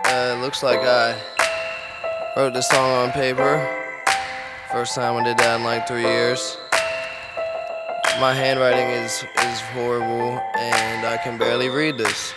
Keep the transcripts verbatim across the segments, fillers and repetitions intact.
Uh, it looks like I wrote this song on paper. First time I did that in like three years. My handwriting is, is horrible and I can barely read this.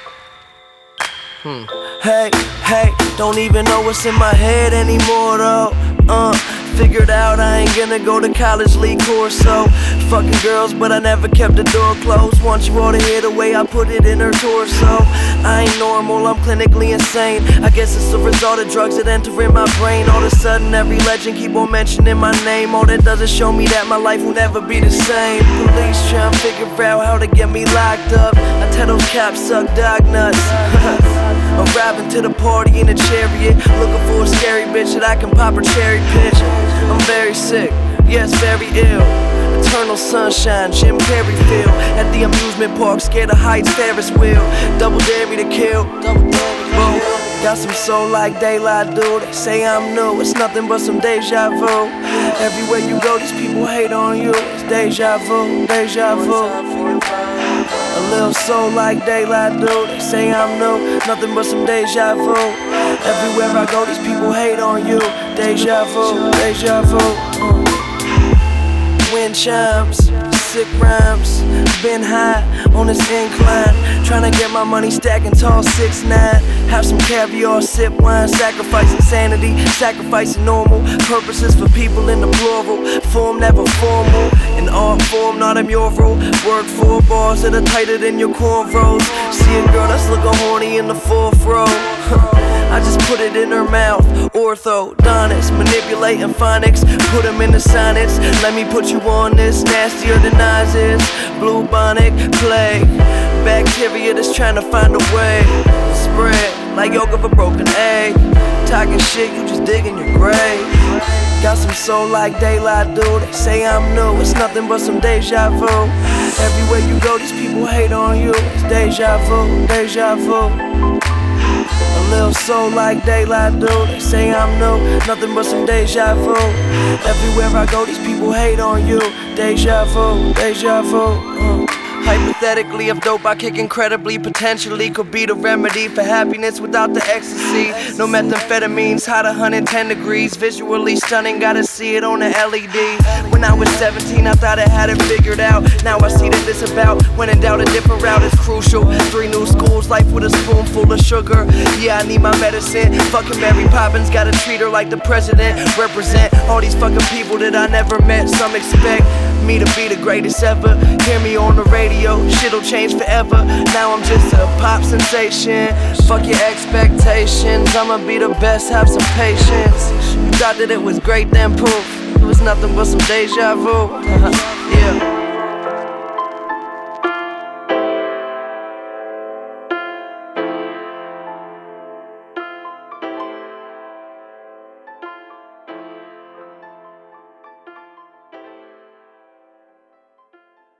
Hmm. Hey, hey, don't even know what's in my head anymore though. Uh, figured out I ain't gonna go to college league course, so fucking girls, but I never kept the door closed. Want you all to hear the way I put it in her torso. I ain't normal, I'm clinically insane. I guess it's the result of drugs that enter in my brain. All of a sudden, every legend keep on mentioning my name. All that does is show me that my life will never be the same. Police trying to figure out how to get me locked up. I tell those cops suck dog nuts. Arriving to the party in a chariot, looking for a scary bitch that I can pop her cherry pitch. I'm very sick, yes, very ill. Eternal sunshine, Jim Carrey feel. At the amusement park, scared of heights, Ferris wheel. Double dare me to kill. Whoa. Got some soul like daylight, dude. They say I'm new, it's nothing but some deja vu. Everywhere you go, these people hate on you. It's deja vu, deja vu. A little soul like daylight, dude. They say I'm new, nothing but some deja vu. Everywhere I go, these people hate on you. Deja vu, deja vu. uh. Wind chimes, sick rhymes. Been high on this incline, tryna get my money stacking tall, six nine. Have some caviar, sip wine, sacrificing sanity, sacrificing normal purposes for people in the plural. Form never formal, in art form, not a mural. Work for bars that are tighter than your cornrows. See a girl that's looking horny in the fourth row. I just put it in her mouth. Orthodontist, manipulating phonics, put them in the sonnets. Let me put you on this, nastier than Nas is. Bubonic plague, bacteria that's trying to find a way. Spread like yolk of a broken egg. Talking shit, you just digging your grave. Got some soul like daylight, dude. They say I'm new, it's nothing but some deja vu. Everywhere you go, these people hate on you. It's deja vu, deja vu. A little soul like daylight, dude. They say I'm new, nothing but some deja vu. Everywhere I go, these people hate on you. Deja vu, deja vu. uh. Hypothetically, if dope I kick incredibly, potentially could be the remedy for happiness without the ecstasy. No methamphetamines, hot one hundred ten degrees. Visually stunning, gotta see it on the L E D. When I was seventeen, I thought I had it figured out. Now I see that this about, when in doubt, a different route is crucial. Three new schools, life with a spoonful of sugar. Yeah, I need my medicine. Fucking Mary Poppins, gotta treat her like the president. Represent all these fucking people that I never met. Some expect me to be the greatest ever. Hear me on the radio, shit'll change forever. Now I'm just a pop sensation. Fuck your expectations, I'ma be the best, have some patience. You thought that it was great, then poof, it was nothing but some deja vu. Yeah.